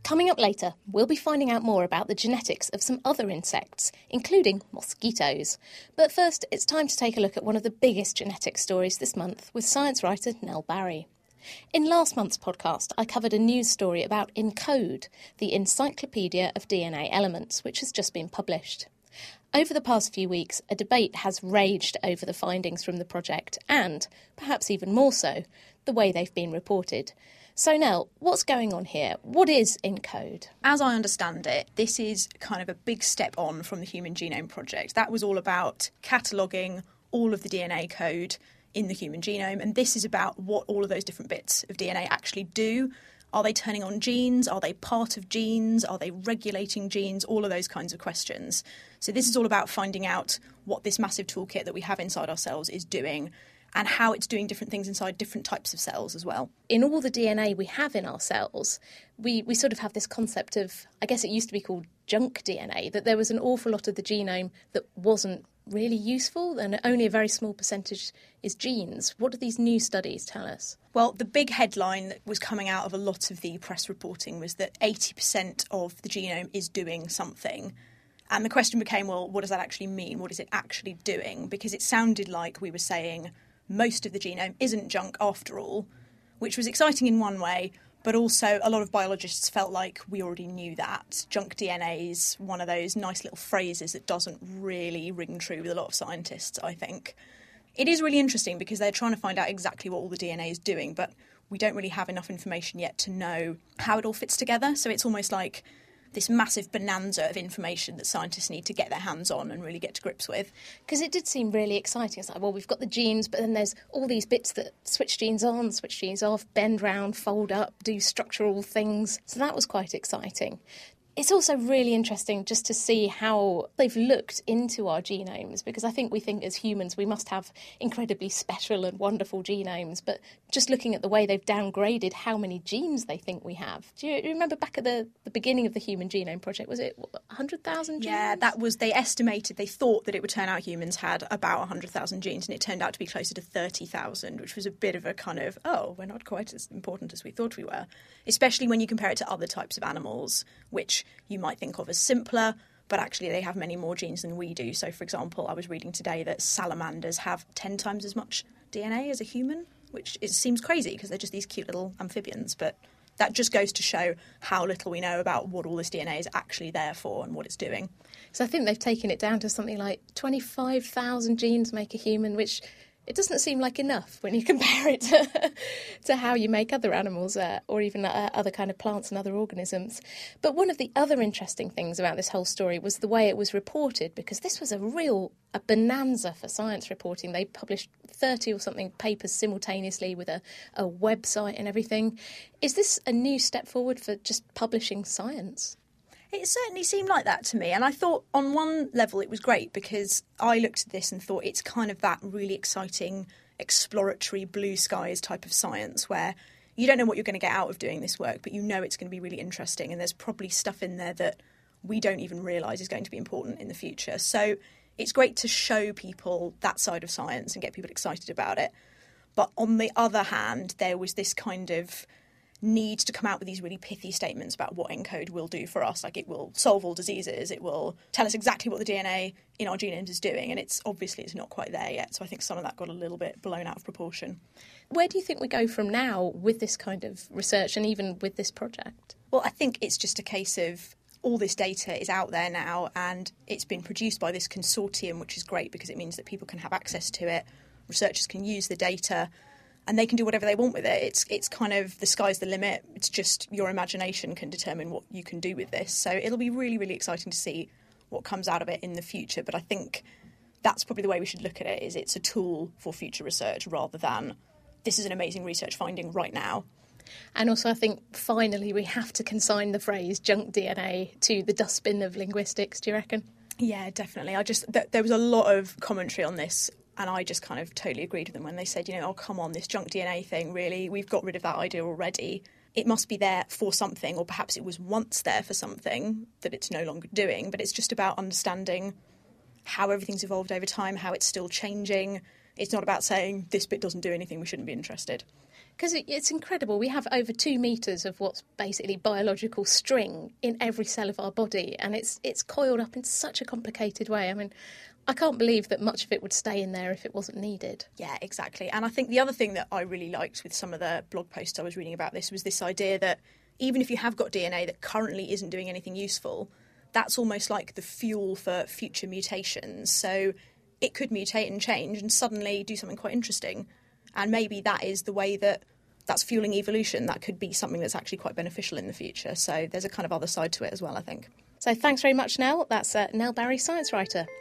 Coming up later, we'll be finding out more about the genetics of some other insects, including mosquitoes. But first, it's time to take a look at one of the biggest genetic stories this month with science writer Nell Barry. In last month's podcast, I covered a news story about ENCODE, the Encyclopedia of DNA Elements, which has just been published. Over the past few weeks, a debate has raged over the findings from the project and, perhaps even more so, the way they've been reported. So Nell, what's going on here? What is ENCODE? As I understand it, this is kind of a big step on from the Human Genome Project. That was all about cataloguing all of the DNA code in the human genome, and this is about what all of those different bits of DNA actually do. Are they turning on genes? Are they part of genes? Are they regulating genes? All of those kinds of questions. So this is all about finding out what this massive toolkit that we have inside our cells is doing and how it's doing different things inside different types of cells as well. In all the DNA we have in our cells, we sort of have this concept of, I guess it used to be called junk DNA, that there was an awful lot of the genome that wasn't really useful and only a very small percentage is genes. What do these new studies tell us? Well, the big headline that was coming out of a lot of the press reporting was that 80% of the genome is doing something. And the question became, well, what does that actually mean? What is it actually doing? Because it sounded like we were saying most of the genome isn't junk after all, which was exciting in one way, but also a lot of biologists felt like we already knew that. Junk DNA is one of those nice little phrases that doesn't really ring true with a lot of scientists, I think. It is really interesting because they're trying to find out exactly what all the DNA is doing, but we don't really have enough information yet to know how it all fits together. So it's almost like this massive bonanza of information that scientists need to get their hands on and really get to grips with. Because it did seem really exciting. It's like, well, we've got the genes, but then there's all these bits that switch genes on, switch genes off, bend round, fold up, do structural things. So that was quite exciting. It's also really interesting just to see how they've looked into our genomes, because I think we think as humans we must have incredibly special and wonderful genomes, but just looking at the way they've downgraded how many genes they think we have. Do you remember back at the beginning of the Human Genome Project, was it 100,000 genes? Yeah, they thought that it would turn out humans had about 100,000 genes, and it turned out to be closer to 30,000, which was a bit of a kind of, we're not quite as important as we thought we were, especially when you compare it to other types of animals, which you might think of as simpler, but actually they have many more genes than we do. So, for example, I was reading today that salamanders have 10 times as much DNA as a human, which seems crazy because they're just these cute little amphibians. But that just goes to show how little we know about what all this DNA is actually there for and what it's doing. So I think they've taken it down to something like 25,000 genes make a human, which it doesn't seem like enough when you compare it to how you make other animals or even other kind of plants and other organisms. But one of the other interesting things about this whole story was the way it was reported, because this was a bonanza for science reporting. They published 30 or something papers simultaneously with a website and everything. Is this a new step forward for just publishing science? It certainly seemed like that to me. And I thought on one level it was great because I looked at this and thought it's kind of that really exciting, exploratory, blue skies type of science where you don't know what you're going to get out of doing this work, but you know it's going to be really interesting. And there's probably stuff in there that we don't even realise is going to be important in the future. So it's great to show people that side of science and get people excited about it. But on the other hand, there was this kind of need to come out with these really pithy statements about what ENCODE will do for us. Like, it will solve all diseases, it will tell us exactly what the DNA in our genomes is doing, and it's not quite there yet. So I think some of that got a little bit blown out of proportion. Where do you think we go from now with this kind of research and even with this project? Well, I think it's just a case of all this data is out there now and it's been produced by this consortium, which is great because it means that people can have access to it, researchers can use the data, and they can do whatever they want with it. It's kind of the sky's the limit. It's just your imagination can determine what you can do with this. So it'll be really, really exciting to see what comes out of it in the future. But I think that's probably the way we should look at it, is it's a tool for future research rather than this is an amazing research finding right now. And also I think finally we have to consign the phrase junk DNA to the dustbin of linguistics, do you reckon? Yeah, definitely. There was a lot of commentary on this, and I just kind of totally agreed with them when they said, oh, come on, this junk DNA thing, really, we've got rid of that idea already. It must be there for something, or perhaps it was once there for something that it's no longer doing. But it's just about understanding how everything's evolved over time, how it's still changing. It's not about saying this bit doesn't do anything, we shouldn't be interested. Because it's incredible. We have over 2 metres of what's basically biological string in every cell of our body, and it's coiled up in such a complicated way. I mean, I can't believe that much of it would stay in there if it wasn't needed. Yeah, exactly. And I think the other thing that I really liked with some of the blog posts I was reading about this was this idea that even if you have got DNA that currently isn't doing anything useful, that's almost like the fuel for future mutations. So it could mutate and change and suddenly do something quite interesting. And maybe that is the way that's fueling evolution. That could be something that's actually quite beneficial in the future. So there's a kind of other side to it as well, I think. So thanks very much, Nell. That's Nell Barry, science writer.